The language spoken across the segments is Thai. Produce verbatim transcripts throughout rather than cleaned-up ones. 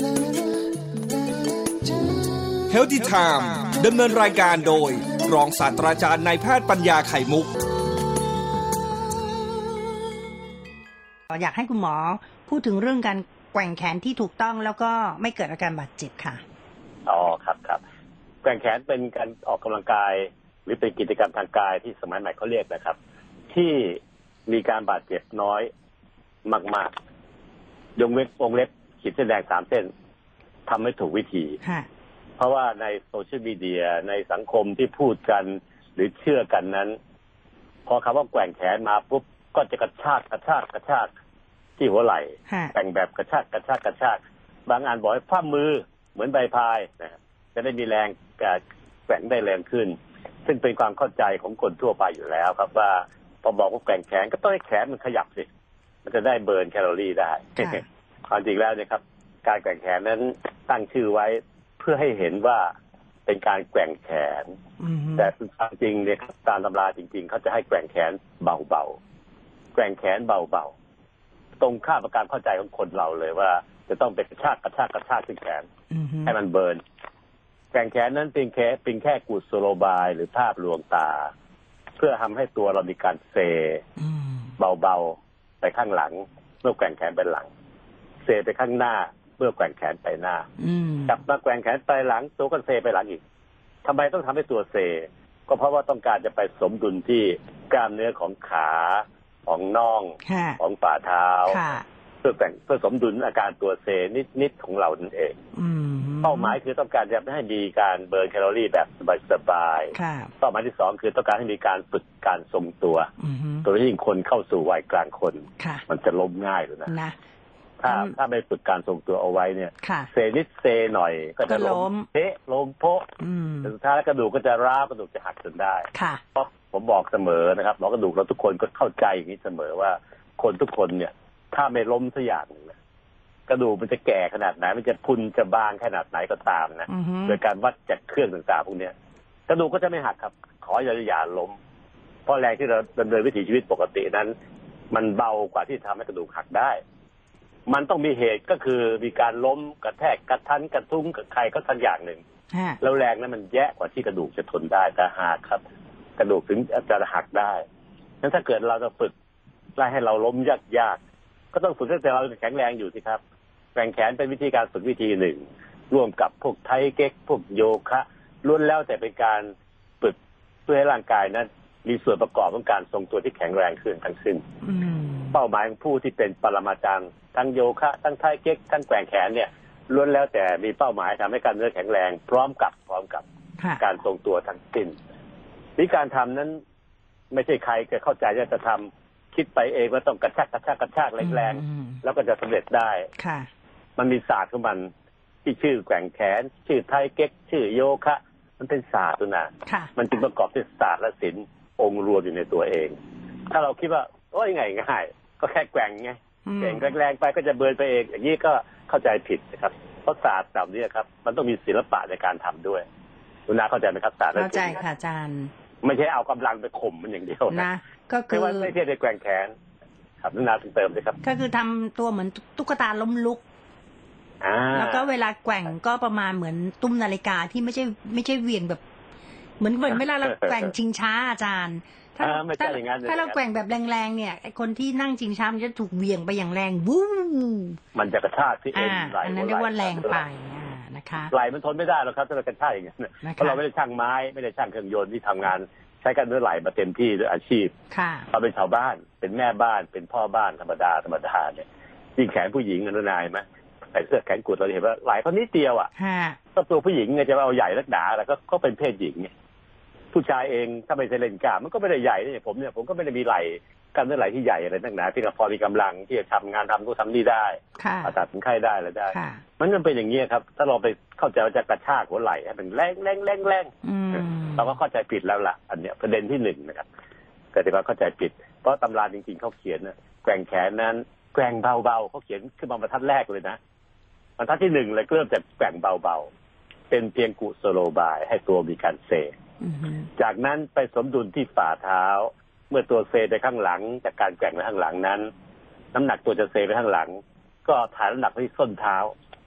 Healthy Time ดำเนินรายการโดยรองศาสตราจารย์นายแพทย์ปัญญาไข่มุกอยากให้คุณหมอพูดถึงเรื่องการแกว่งแขนที่ถูกต้องแล้วก็ไม่เกิดอาการบาดเจ็บค่ะอ๋อครับครับแกว่งแขนเป็นการออกกำลังกายหรือเป็นกิจกรรมทางกายที่สมัยใหม่เขาเรียกนะครับที่มีการบาดเจ็บน้อยมากๆยกเว้นวงเล็บขีดเส้นแดงสามเส้นทำไม่ถูกวิธีเพราะว่าในโซเชียลมีเดียในสังคมที่พูดกันหรือเชื่อกันนั้นพอคำว่าแกว่งแขนมาปุ๊บก็จะกระชากกระชากกระชากที่หัวไหล่แต่งแบบกระชากกระชากกระชากบางอันบอกให้ฝ่ามือเหมือนใบพายนะจะได้มีแรงแกว่งได้แรงขึ้นซึ่งเป็นความเข้าใจของคนทั่วไปอยู่แล้วครับว่าพอบอกว่าแกว่งแขนก็ต้องให้แขนมันขยับสิมันจะได้เบิร์นแคลอรี่ได้ความจริงแล้วเนี่ยครับการแกว่งแขนนั้นตั้งชื่อไว้เพื่อให้เห็นว่าเป็นการแกว่งแขนแต่ความจริงเนี่ยครับตามตำราจริงๆเขาจะให้แกว่งแขนเบาๆแกว่งแขนเบาๆตรงข้ามกับการเข้าใจของคนเราเลยว่าจะต้องเป็นกระชากกระชากกระชากที่แขนให้มันเบิร์นแกว่งแขนนั้นเป็นแค่เป็นแค่กุศโลบายหรือภาพลวงตาเพื่อทำให้ตัวเรามีการเซเบาๆไปข้างหลังเมื่อแกว่งแขนไปหลังเซไปข้างหน้าเมื่อแกว่งแขนไปหน้ากลับมาแกว่งแขนไปหลังตัวก็เซไปหลังอีกทำไมต้องทำให้ตัวเซก็เพราะว่าต้องการจะไปสมดุลที่กล้ามเนื้อของขาของน่องของฝ่าเท้าเพื่อแต่งเพื่อสมดุลอาการตัวเซนิดๆของเรานั่นเองเป้าหมายคือต้องการจะให้มีการเบิร์นแคลอรี่แบบสบายๆเป้าหมายที่สองคือต้องการให้มีการฝึกการทรงตัวโดยยิ่งคนเข้าสู่วัยกลางคนมันจะล้มง่ายเลยนะถ้าถ้าไม่ฝึกการทรงตัวเอาไว้เนี่ยเซนิดเซหน่อยก็จะล้มเทะล้มโป๊ะสุดท้ายกระดูกก็จะร้าวกระดูกจะหักจนได้เพราะผมบอกเสมอนะครับหมอกระดูกเราทุกคนก็เข้าใจอย่างนี้เสมอว่าคนทุกคนเนี่ยถ้าไม่ล้มสักอย่างนึงกระดูกมันจะแก่ขนาดไหนมันจะพุนจะบางขนาดไหนก็ตามนะโดยการวัดจากเครื่องต่างๆพวกนี้กระดูกก็จะไม่หักครับขออย่าอย่าล้มเพราะแรงที่เราดำเนินวิถีชีวิตปกตินั้นมันเบากว่าที่ทำให้กระดูกหักได้มันต้องมีเหตุก็คือมีการล้มกระแทกกระทันกระทุ้งกับใครก็สักอย่างหนึ่งแล้วแรงนั้นมันแย่กว่าที่กระดูกจะทนได้แต่หักครับกระดูกถึงจะหักได้งั้นถ้าเกิดเราจะฝึกไล่ให้เราล้มยากๆก็ต้องฝึกตั้งแต่เราแข็งแรงอยู่สิครับแกว่งแขนเป็นวิธีการฝึกวิธีหนึ่งร่วมกับพวกไทเก๊กพวกโยคะล้วนแล้วแต่เป็นการฝึกเพื่อให้ร่างกายนั้นมีส่วนประกอบของการทรงตัวที่แข็งแรงขึ้นทั้งสิ้นเป้าหมายของผู้ที่เป็นปรมาจารย์ทั้งโยคะทั้งไทเก๊กทั้งแกว่งแขนเนี่ยล้วนแล้วแต่มีเป้าหมายทำให้กล้ามเนื้อแข็งแรงพร้อมกับพร้อมกับการทรงตัวทั้งสิ้นวิธีการทำนั้นไม่ใช่ใครจะเข้าใจจะทำคิดไปเองว่าต้องกระชากกระชากกระชากแรงๆแล้วก็จะสำเร็จได้มันมีศาสตร์ของมันที่ชื่อแกว่งแขนชื่อไทเก๊กชื่อโยคะมันเป็นศาสตร์นะมันจึงประกอบด้วยศาสตร์และศิลป์องค์รวมอยู่ในตัวเองถ้าเราคิดว่าโอ้ยง่ายง่ายก็แค่แกว่งไงแกว่งแรงๆไปก็จะเบิร์นไปเองอย่างนี้ก็เข้าใจผิดนะครับเพราะศาสตร์แบบนี้ครับมันต้องมีศิลปะในการทำด้วยคุณนาเข้าใจไหมครับศาสตร์เข้าใจค่ะอาจารย์ไม่ใช่เอากำลังไปข่มมันอย่างเดียวนะก็คือไม่ว่าไม่ใช่ในแกว่งแขนครับคุณนาเติมเลยครับก็คือทำตัวเหมือนตุ๊กตาล้มลุกแล้วก็เวลาแกว่งก็ประมาณเหมือนตุ้มนาฬิกาที่ไม่ใช่ไม่ใช่เวียงแบบเหมือนเหมือนเวลาเราแกว่งชิงช้าอาจารย์ถ้าถ้าถ้าเราแกว่งแบบแรงๆเนี่ยไอคนที่นั่งชิงช้ามันจะถูกเวียงไปอย่างแรงวู้มันจะกระชากที่เอ็นไหลอันนั้นเรียกว่าแรงไปนะคะไหลมันทนไม่ได้หรอกครับถ้าเรากระชากอย่างนี้เพราะเราไม่ได้ช่างไม้ไม่ได้ช่างเครื่องยนต์ที่ทำงานใช้กล้ามเนื้อไหลมาเต็มที่ด้วยอาชีพเราเป็นชาวบ้านเป็นแม่บ้านเป็นพ่อบ้านธรรมดาธรรมดาเนี่ยยิ่งแขนผู้หญิงกันนายไหมใส่เสื้อแขนกุดเราเห็นว่าไหลเขานิดเดียวอ่ะก็ตัวผู้หญิงไงจะเอาใหญ่นักหนาแล้วก็ก็เป็นเพศหญิงไงผู้ชายเองถ้าไม่ใช่เล่นกล้ามมันก็ไม่ได้ใหญ่เนี่ยผมเนี่ยผมก็ไม่ได้มีไหล่กล้ามเนื้อไหล่ที่ใหญ่อะไรนักหนาที่พอมีกำลังที่จะทำงานทำนู่นทำนี่ได้ผ่าตัดคนไข้ได้อะไรได้มันมันเป็นอย่างนี้ครับถ้าเราไปเข้าใจว่าจะกระชากหัวไหล่ให้เป็นแรงแรงแรงแรงเราก็เข้าใจผิดแล้วล่ะอันเนี้ยประเด็นที่หนึ่งนะครับเกิดจากความเข้าใจผิดเพราะตำราจริงๆเขาเขียนนะแกว่งแขนนั้นแกว่งเบาๆเขาเขียนขึ้นมาบรรทัดแรกเลยนะบรรทัดที่หนึ่งเลยเริ่มจากแกว่งเบาๆเป็นเพียงกุศโลบายให้ตัวมีการเซจากนั้นไปสมดุลที่ฝ่าเท้าเมื่อตัวเซไปข้างหลังจากการแกว่งไปข้างหลังนั้นน้ำหนักตัวจะเซไปข้างหลังก็ถ่ายน้ำหนักไปที่ส้นเท้า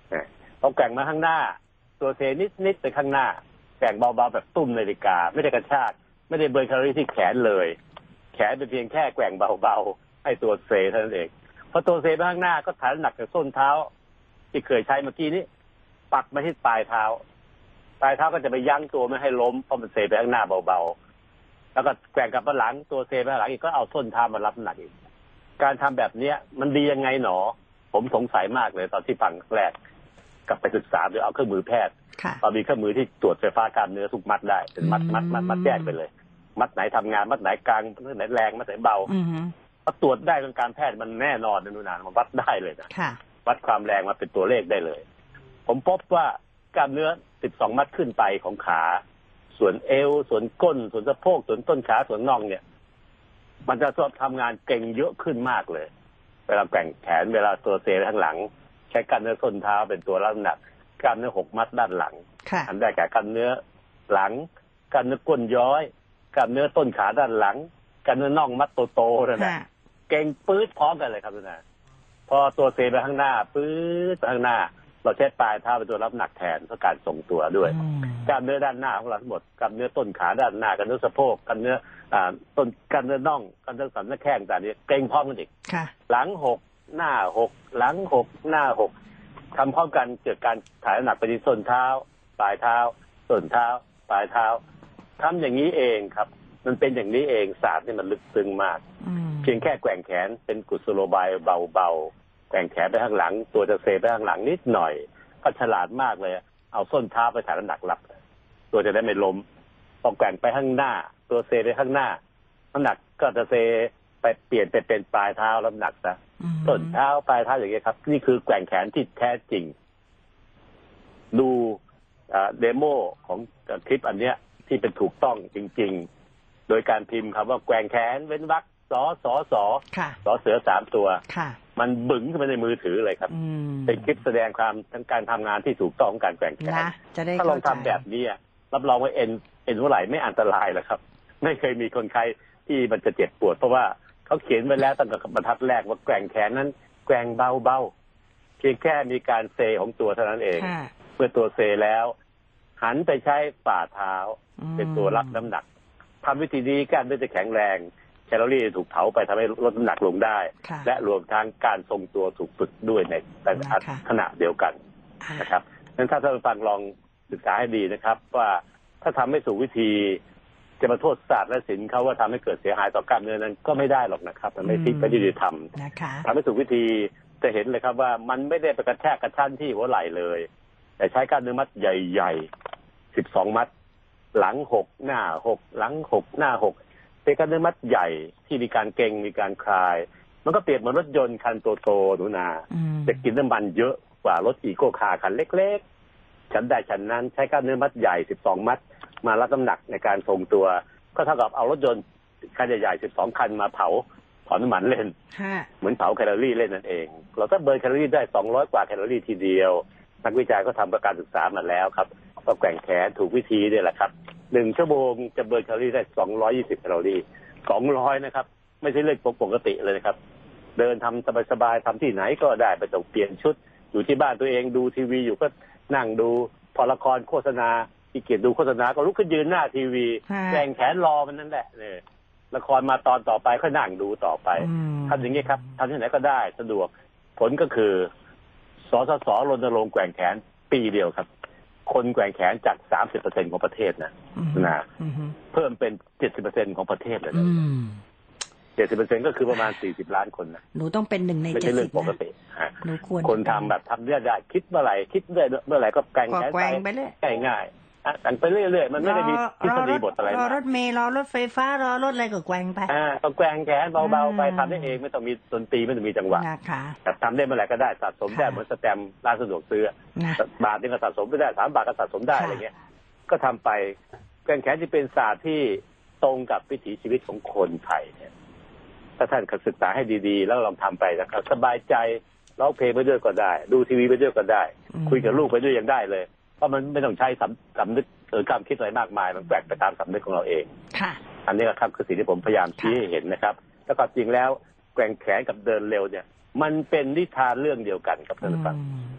พอแกว่งมาข้างหน้าตัวเซนิดๆไปข้างหน้าแกว่งเบาๆแบบตุ้มนาฬิกาไม่ได้กระชากไม่ได้เบิร์นแคลอรี่ที่แขนเลยแขนเป็นเพียงแค่แกว่งเบาๆให้ตัวเซเท่านั้นเองพอตัวเซไปข้างหน้าก็ถ่ายน้ำหนักจากส้นเท้าที่เคยใช้เมื่อกี้นี้ปักมาที่ปลายเท้าปลายเท้าก็จะไปยั้งตัวไม่ให้ล้มเพราะมันเซไปข้างหน้าเบาๆแล้วก็แกว่งกลับมาหลังตัวเซไปข้างหลังอีกก็เอาส้นเท้ามารับน้ำหนักอีกการทำแบบเนี้ยมันดียังไงหนอผมสงสัยมากเลยตอนที่ฟังแรกกลับไปศึกษาโดยเอาเครื่องมือแพทย์ตอนมีเครื่องมือที่ตรวจไฟฟ้ากล้ามเนื้อทุกมัดได้เป็นมัดมัดมัดมัดแยกไปเลยมัดไหนทำงานมัดไหนกลางมัดไหนแรงมัดไหนเบาพอตรวจได้ทางการแพทย์มันแน่นอนนะนูนานมันวัดได้เลยนะวัดความแรงมาเป็นตัวเลขได้เลยผมพบว่ากล้ามเนื้อสิบสองมัดขึ้นไปของขาส่วนเอวส่วนก้นส่วนสะโพกส่วนต้นขาส่วนน่องเนี่ยมันจะชอบทำงานเก่งเยอะขึ้นมากเลยเวลาแกว่งแขนเวลาตัวเซข้างหลังใช้กล้ามเนื้อส้นเท้าเป็นตัวรับน้ำหนักกล้ามเนื้อหกมัดด้านหลังอันได้แก่กล้ามเนื้อหลังกล้ามเนื้อก้นย้อยกล้ามเนื้อต้นขาด้านหลังกล้ามเนื้อน่องมัดโตๆนั่นแหละเก่งปื๊ดพร้อมกันเลยครับทุกท่านพอตัวเซไปข้างหน้าปื๊ดไปข้างหน้าเราใช้ปลายเท้าเป็นตัวรับหนักแทนเพื่อการทรงตัวด้วยกล้ามเนื้อด้านหน้าของเราทั้งหมดกล้ามเนื้อต้นขาด้านหน้ากล้ามเนื้อสะโพกกล้ามเนื้ออ่าต้นกล้ามเนื้อน่องกล้ามเนื้อสันหน้าแข้งต่างนี้เก่งพร้อมกันอีกหลังหกหน้าหกหลังหกหน้าหกทำพร้อมกันเกิดการถ่ายน้ำหนักไปที่ส้นเท้าปลายเท้าส้นเท้าปลายเท้าทำอย่างนี้เองครับมันเป็นอย่างนี้เองศาสตร์นี่มันลึกซึ้งมากเพียงแค่แกว่งแขนเป็นกุศโลบายเบาๆแกว่งแขนไปข้างหลังตัวจะเซไปข้างหลังนิดหน่อยก็ฉลาดมากเลยเอาส้นเท้าไปถ่ายน้ำหนักรับตัวจะได้ไม่ล้มพอแกว่งไปข้างหน้าตัวเซไปข้างหน้าน้ำหนักก็จะเซไปเปลี่ยนไปเป็นปลายเท้าน้ำหนักซะต้นเท้าปลายเท้าอย่างเงี้ยครับนี่คือแกว่งแขนที่แท้จริงดูเดโมของคลิปอันเนี้ยที่เป็นถูกต้องจริงๆโดยการพิมพ์คำว่าแกว่งแขนเว้นวรรคสอสอสอสอเสือสามตัวมันบึ้งขึ้นมาในมือถือเลยครับเป็นคลิปแสดงความทั้งการทำงานที่ถูกต้องของการแกว่งแขนถ้าลองทำแบบนี้รับรองว่าเอ็นเอ็นหัวไหล่ไม่อันตรายหรอกครับไม่เคยมีคนไข้ที่มันจะเจ็บปวดเพราะว่าเขาเขียนไว้แล้วตั้งแต่บรรทัดแรกว่าแกว่งแขนนั้นแกว่งเบาๆเพียงแค่มีการเซของตัวเท่านั้นเองเมื่อตัวเซแล้วหันไปใช้ฝ่าเท้าเป็นตัวรับน้ำหนักทำวิธีนี้กล้ามเนื้อจะแข็งแรงแคลอรี่ถูกเผาไปทำให้ลดน้ำหนักลงได้และรวมทั้งการทรงตัวถูกฝึกด้วยในขณะเดียวกันนะครับงั้นถ้าท่านฟังลองศึกษาให้ดีนะครับว่าถ้าทำไม่ถูกวิธีจะมาโทษศาสตร์และศิลป์เขาว่าทำให้เกิดเสียหายต่อกล้ามเนื้อนั้นก็ไม่ได้หรอกนะครับมันไม่ฟิกไม่ยุติธรรมทำให้ถูกวิธีจะเห็นเลยครับว่ามันไม่ได้ไปกระแทกกระชั้นที่หัวไหล่เลยแต่ใช้กล้ามเนื้อมัดใหญ่ๆสิบสองมัดหลังหกหน้าหกหลังหกหน้าหกเป็นกล้ามเนื้อมัดใหญ่ที่มีการเกร็งมีการคลายมันก็เปรียบเหมือนรถยนต์คันโตๆหนูนาจะกินน้ำมันเยอะกว่ารถอีโก้คาร์คันเล็กๆฉันได้ฉันนั้นใช้กล้ามเนื้อมัดใหญ่สิบสองมัดมารับน้ำหนักในการทรงตัวก็เท่ากับเอารถยนต์คันใหญ่ๆสิบสองคันมาเผาเผาน้ำมันเล่นเหมือนเผาแคลอรี่เล่นนั่นเองเราก็เบิร์นแคลอรี่ได้สองร้อยกว่าแคลอรี่ทีเดียวนักวิจัยก็ทำประการศึกษามาแล้วครับก็แกว่งแขนถูกวิธีนี่แหละครับหนึ่งชั่วโมงจะเบิร์นแคลอรี่ได้สองร้อยยี่สิบแคลอรี่สองร้อยนะครับไม่ใช่เรื่องปกติเลยนะครับเดินทำสบายๆทำที่ไหนก็ได้ไปต้องเปลี่ยนชุดอยู่ที่บ้านตัวเองดูทีวีอยู่ก็นั่งดูพอละครโฆษณาที่เกียรติดูโฆษณาก็ลุกขึ้นยืนหน้าทีวีแกว่งแขนรอมันนั่นแหละเนี่ยละครมาตอนต่อไปก็นั่งดูต่อไปทำอย่างนี้ครับทำที่ไหนก็ได้สะดวกผลก็คือสสสรณรงค์แกว่งแขนปีเดียวครับคนแกว่งแขนจาก สามสิบเปอร์เซ็นต์ ของประเทศนะนะเพิ่มเป็น เจ็ดสิบเปอร์เซ็นต์ ของประเทศเลยนะ เจ็ดสิบเปอร์เซ็นต์ ก็คือประมาณสี่สิบล้านคนนะหนูต้องเป็นหนึ่งในเจ็ดสิบนะไม่ใช่เรื่องปกติหนูควรคนทำแบบทำเรื่อยได้คิดเมื่อไหร่คิดเรื่อยเมื่อไหร่ก็แกว่งแขนไปเรื่อยง่ายๆแต่งไปเรื่อยๆมันไม่ได้มีทฤษฎีบทอะไรรอรถเมล์รอรถไฟฟ้ารอรถอะไรก็แกว่งไปอ่าต้องแกว่งแขนเบาๆไปทำได้เองไม่ต้องมีดนตรีไม่ต้องมีจังหวะแต่ทำได้เมื่อไหร่ก็ได้สะสมได้เหมือนสแตมป์ร้านสะดวกซื้อบาทนึงก็สะสมไม่ได้สามบาทก็สะสมได้อะไรเงี้ยก็ทำไปแกว่งแขนที่เป็นศาสตร์ที่ตรงกับวิถีชีวิตของคนไทยเนี่ยถ้าท่านศึกษาให้ดีๆแล้วลองทำไปนะครับสบายใจร้องเพลงไปด้วยก็ได้ดูทีวีไปด้วยก็ได้คุยกับลูกไปด้วยยังได้เลยเพราะมันไม่ต้องใช้สำนึกหรือความคิดอะไรมากมายมันแกว่งไปตามสำนึกของเราเองอันนี้ครับคือสิ่งที่ผมพยายามชี้ให้เห็นนะครับแล้วก็จริงแล้วแกว่งแขนกับเดินเร็วเนี่ยมันเป็นนิทานเรื่องเดียวกันครับท่านผู้ฟัง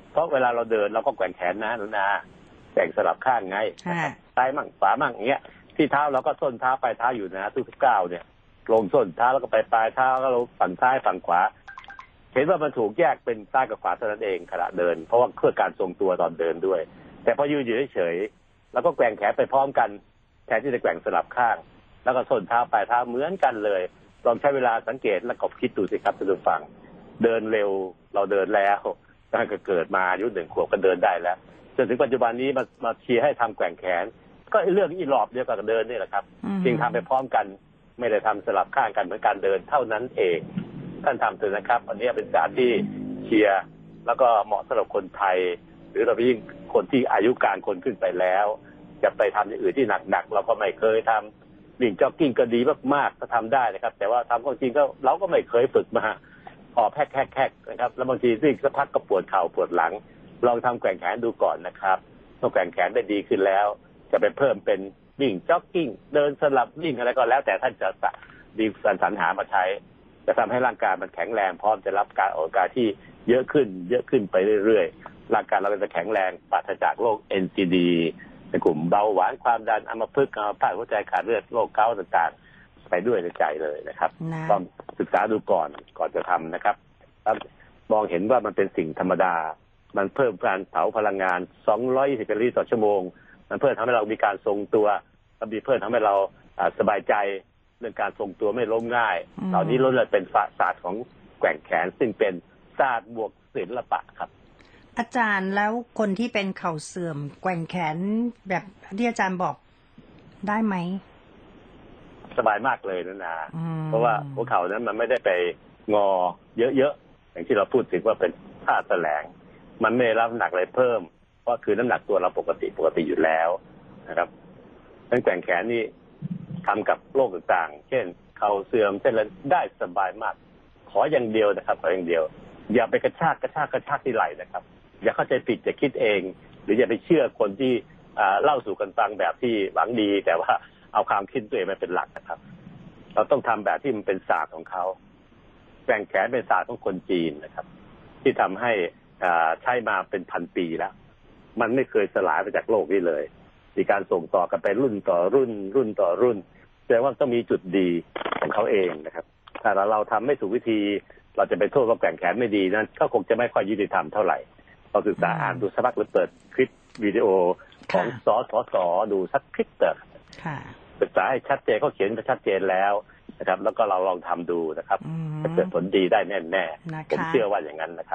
เพราะเวลาเราเดินเราก็แกว่งแขนนะหนูนาแกว่งสลับข้างไงซ้ายมั่งขวามั่งอย่างเงี้ยที่เท้าเราก็ส้นเท้าปลายเท้าอยู่นะทุกก้าวเนี่ยลงส้นเท้าแล้วก็ไปปลายเท้าก็ลงฝั่งซ้ายฝั่งขวาเห็นว่ามันถูกแยกเป็นซ้ายกับขวาเท่านั้นเองขณะเดินเพราะว่าเพื่อการทรงตัวตอนเดินด้วยแต่พอยืนอยู่เฉยๆแล้วก็แกว่งแขนไปพร้อมกันแทนที่จะแกว่งสลับข้างแล้วก็ส้นเท้าปลายเท้าเหมือนกันเลยลองใช้เวลาสังเกตและก็คิดดูสิครับท่านผู้ฟังเดินเร็วเราเดินแล้วตั้งแต่เกิดมาอายุหนึ่งขวบก็เดินได้แล้วจนถึงปัจจุบันนี้มามาเชียร์ให้ทำแกว่งแขนก็เรื่องอีหลอบเดียวกับเดินนี่แหละครับจริงทำไปพร้อมกันไม่ได้ทำสลับข้างกันเหมือนการเดินเท่านั้นเองท่านทำเถอะนะครับอันนี้เป็นศาสตร์ที่เชียร์แล้วก็เหมาะสำหรับคนไทยหรือเราไปยิ่งคนที่อายุการคนขึ้นไปแล้วจะไปทำอย่างอื่นที่หนักๆเราก็ไม่เคยทำวิ่งจ็อกกิ้งก็ดีมากๆก็ทำได้นะครับแต่ว่าทำจริงก็เราก็ไม่เคยฝึกมาออกแคกๆๆนะครับแล้วบางทีวิ่งสักพักก็ปวดเข่าปวดหลังลองทำแกว่งแขนดูก่อนนะครับถ้าแกว่งแขนได้ดีขึ้นแล้วจะไปเพิ่มเป็นวิ่งจ็อกกิ้งเดินสลับวิ่งอะไรก็แล้วแต่ท่านจะดีสรรหามาใช้จะทำให้ร่างกายมันแข็งแรงพร้อมจะรับการออกกำลังกายที่เยอะขึ้นเยอะขึ้นไปเรื่อยๆร่างกายเราจะแข็งแรงปราศจากโรค เอ็น ซี ดี ในกลุ่มเบาหวานความดันอัมพฤกษ์อัมพาตหัวใจขาดเลือดโรคเกาต์ต่างๆไปด้วยในใจเลยนะครับต้องศึกษาดูก่อนก่อนจะทำนะครับมองเห็นว่ามันเป็นสิ่งธรรมดามันเพิ่มการเผาพลังงานสองร้อยยี่สิบแคลอรี่ต่อชั่วโมงมันเพิ่มทำให้เรามีการทรงตัวมันเพิ่มทำให้เราสบายใจเรื่องการทรงตัวไม่ล้มง่ายเหล่านี้ล้วนเลยเป็นศาสตร์ของแกว่งแขนซึ่งเป็นศาสตร์บวกศิลปะครับอาจารย์แล้วคนที่เป็นเข่าเสื่อมแกว่งแขนแบบที่อาจารย์บอกได้ไหมสบายมากเลยนะนะเพราะว่าหัวเข่านั้นมันไม่ได้ไปงอเยอะๆอย่างที่เราพูดถึงว่าเป็นท่าแสลงมันไม่รับน้ำหนักอะไรเพิ่มเพราะคือน้ำหนักตัวเราปกติปกติอยู่แล้วนะครับแกว่งแขนนี่ทำกับโรคต่างๆเช่นเข่าเสื่อมเช่นอะไรได้สบายมากขออย่างเดียวนะครับขออย่างเดียวอย่าไปกระชากกระชากกระชากที่ไหล่นะครับอย่าเข้าใจผิดจะคิดเองหรืออย่าไปเชื่อคนที่เล่าสู่กันฟังแบบที่หวังดีแต่ว่าเอาความคิดตัวเองมาเป็นหลักนะครับเราต้องทำแบบที่มันเป็นศาสตร์ของเขาแกว่งแขนเป็นศาสตร์ของคนจีนนะครับที่ทำให้ใช้มาเป็นพันปีแล้วมันไม่เคยสลายไปจากโลกนี้เลยมีการส่งต่อกันไปรุ่นต่อรุ่นรุ่นต่อรุ่นแสดงว่าต้องมีจุดดีของเขาเองนะครับแต่เราเราทำไม่ถูกวิธีเราจะไปโทษว่าแกว่งแขนไม่ดีนั้นก็คงจะไม่ค่อยยุติธรรมเท่าไหร่เราศึกษาอ่านดูสักพักหรือเปิดคลิปวิดีโอของสสสดูสักคลิปเถอะศึกษาให้ชัดเจนเขาเขียนไปชัดเจนแล้วนะครับแล้วก็เราลองทำดูนะครับจะเกิดผลดีได้แน่ๆผมเชื่อว่าอย่างนั้นนะครับ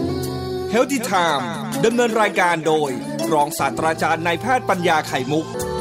Healthy Time ดำเนินรายการโดยรองศาสตราจารย์นายแพทย์ปัญญาไข่มุก